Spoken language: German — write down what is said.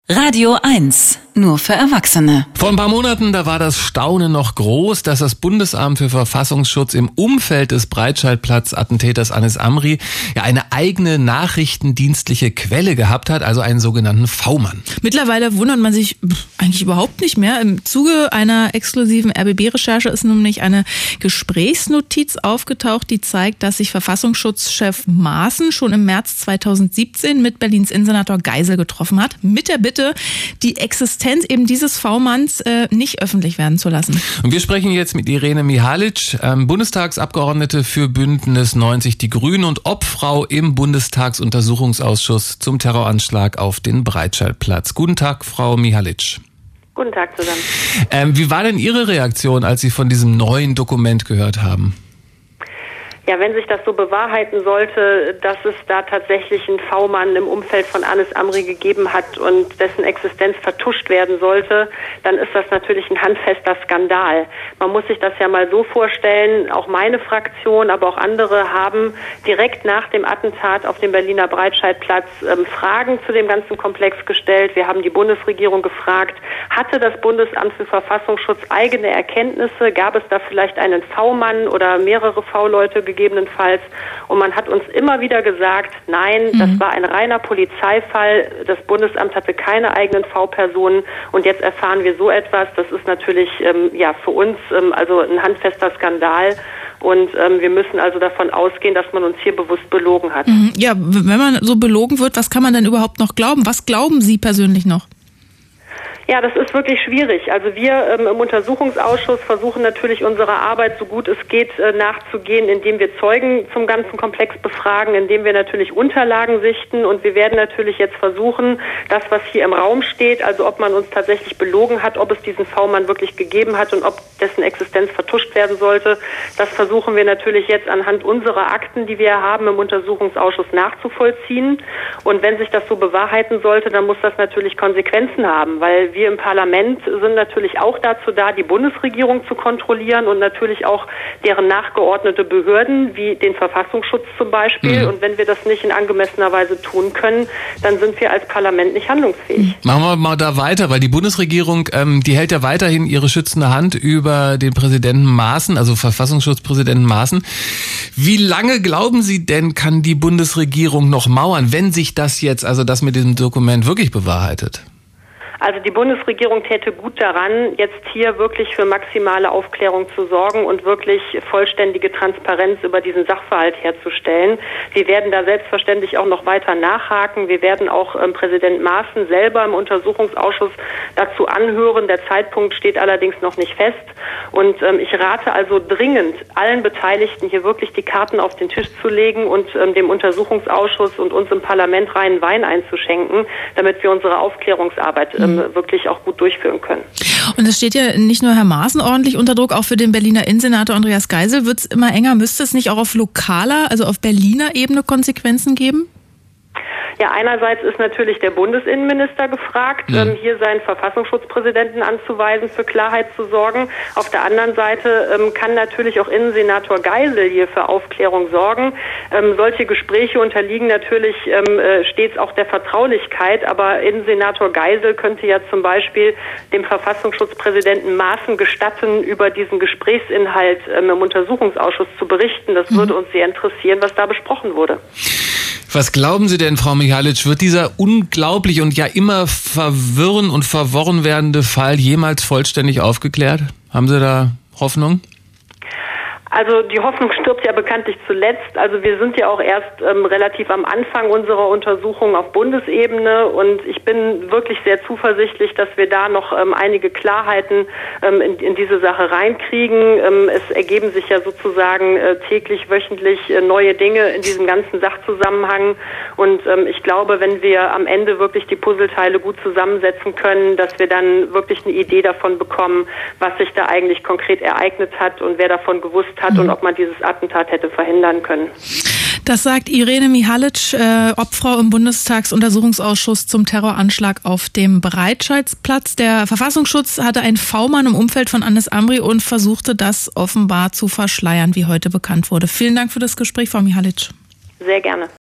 Radio 1, nur für Erwachsene. Vor ein paar Monaten, da war das Staunen noch groß, dass das Bundesamt für Verfassungsschutz im Umfeld des Breitscheidplatz-Attentäters Anis Amri ja eine eigene nachrichtendienstliche Quelle gehabt hat, also einen sogenannten V-Mann. Mittlerweile wundert man sich eigentlich überhaupt nicht mehr. Im Zuge einer exklusiven RBB-Recherche ist nämlich eine Gesprächsnotiz aufgetaucht, die zeigt, dass sich Verfassungsschutzchef Maaßen schon im März 2017 mit Berlins Innensenator Geisel getroffen hat, mit der Bitte, die Existenz eben dieses V-Manns nicht öffentlich werden zu lassen. Und wir sprechen jetzt mit Irene Mihalic, Bundestagsabgeordnete für Bündnis 90 Die Grünen und Obfrau im Bundestagsuntersuchungsausschuss zum Terroranschlag auf den Breitscheidplatz. Guten Tag, Frau Mihalic. Guten Tag zusammen. Wie war denn Ihre Reaktion, als Sie von diesem neuen Dokument gehört haben? Ja, wenn sich das so bewahrheiten sollte, dass es da tatsächlich einen V-Mann im Umfeld von Anis Amri gegeben hat und dessen Existenz vertuscht werden sollte, dann ist das natürlich ein handfester Skandal. Man muss sich das ja mal so vorstellen, auch meine Fraktion, aber auch andere haben direkt nach dem Attentat auf dem Berliner Breitscheidplatz Fragen zu dem ganzen Komplex gestellt. Wir haben die Bundesregierung gefragt, hatte das Bundesamt für Verfassungsschutz eigene Erkenntnisse? Gab es da vielleicht einen V-Mann oder mehrere V-Leute gegebenenfalls? Und man hat uns immer wieder gesagt, nein, das war ein reiner Polizeifall. Das Bundesamt hatte keine eigenen V-Personen. Und jetzt erfahren wir so etwas. Das ist natürlich für uns also ein handfester Skandal. Und wir müssen also davon ausgehen, dass man uns hier bewusst belogen hat. Ja, wenn man so belogen wird, was kann man denn überhaupt noch glauben? Was glauben Sie persönlich noch? Ja, das ist wirklich schwierig. Also wir im Untersuchungsausschuss versuchen natürlich unserer Arbeit so gut es geht nachzugehen, indem wir Zeugen zum ganzen Komplex befragen, indem wir natürlich Unterlagen sichten, und wir werden natürlich jetzt versuchen, das, was hier im Raum steht, also ob man uns tatsächlich belogen hat, ob es diesen V-Mann wirklich gegeben hat und ob dessen Existenz vertuscht werden sollte, das versuchen wir natürlich jetzt anhand unserer Akten, die wir haben im Untersuchungsausschuss, nachzuvollziehen. Und wenn sich das so bewahrheiten sollte, dann muss das natürlich Konsequenzen haben, weil wir im Parlament sind natürlich auch dazu da, die Bundesregierung zu kontrollieren und natürlich auch deren nachgeordnete Behörden, wie den Verfassungsschutz zum Beispiel. Und wenn wir das nicht in angemessener Weise tun können, dann sind wir als Parlament nicht handlungsfähig. Machen wir mal da weiter, weil die Bundesregierung, die hält ja weiterhin ihre schützende Hand über den Präsidenten Maaßen, also Verfassungsschutzpräsidenten Maaßen. Wie lange, glauben Sie denn, kann die Bundesregierung noch mauern, wenn sich das jetzt, also das mit diesem Dokument, wirklich bewahrheitet? Also die Bundesregierung täte gut daran, jetzt hier wirklich für maximale Aufklärung zu sorgen und wirklich vollständige Transparenz über diesen Sachverhalt herzustellen. Wir werden da selbstverständlich auch noch weiter nachhaken. Wir werden auch Präsident Maaßen selber im Untersuchungsausschuss dazu anhören. Der Zeitpunkt steht allerdings noch nicht fest. Und ich rate also dringend allen Beteiligten, hier wirklich die Karten auf den Tisch zu legen und dem Untersuchungsausschuss und uns im Parlament reinen Wein einzuschenken, damit wir unsere Aufklärungsarbeit wirklich auch gut durchführen können. Und es steht ja nicht nur Herr Maaßen ordentlich unter Druck, auch für den Berliner Innensenator Andreas Geisel wird es immer enger. Müsste es nicht auch auf lokaler, also auf Berliner Ebene Konsequenzen geben? Ja, einerseits ist natürlich der Bundesinnenminister gefragt, hier seinen Verfassungsschutzpräsidenten anzuweisen, für Klarheit zu sorgen. Auf der anderen Seite kann natürlich auch Innensenator Geisel hier für Aufklärung sorgen. Solche Gespräche unterliegen natürlich stets auch der Vertraulichkeit, aber Innensenator Geisel könnte ja zum Beispiel dem Verfassungsschutzpräsidenten Maaßen gestatten, über diesen Gesprächsinhalt im Untersuchungsausschuss zu berichten. Das würde uns sehr interessieren, was da besprochen wurde. Was glauben Sie denn, Frau Mihalic, wird dieser unglaublich und ja immer verwirren und verworren werdende Fall jemals vollständig aufgeklärt? Haben Sie da Hoffnung? Also die Hoffnung stirbt ja bekanntlich zuletzt. Also wir sind ja auch erst relativ am Anfang unserer Untersuchung auf Bundesebene, und ich bin wirklich sehr zuversichtlich, dass wir da noch einige Klarheiten in diese Sache reinkriegen. Es ergeben sich ja sozusagen täglich, wöchentlich neue Dinge in diesem ganzen Sachzusammenhang, und ich glaube, wenn wir am Ende wirklich die Puzzleteile gut zusammensetzen können, dass wir dann wirklich eine Idee davon bekommen, was sich da eigentlich konkret ereignet hat und wer davon gewusst hat und ob man dieses Attentat hätte verhindern können. Das sagt Irene Mihalic, Obfrau im Bundestagsuntersuchungsausschuss zum Terroranschlag auf dem Breitscheidplatz. Der Verfassungsschutz hatte einen V-Mann im Umfeld von Anis Amri und versuchte das offenbar zu verschleiern, wie heute bekannt wurde. Vielen Dank für das Gespräch, Frau Mihalic. Sehr gerne.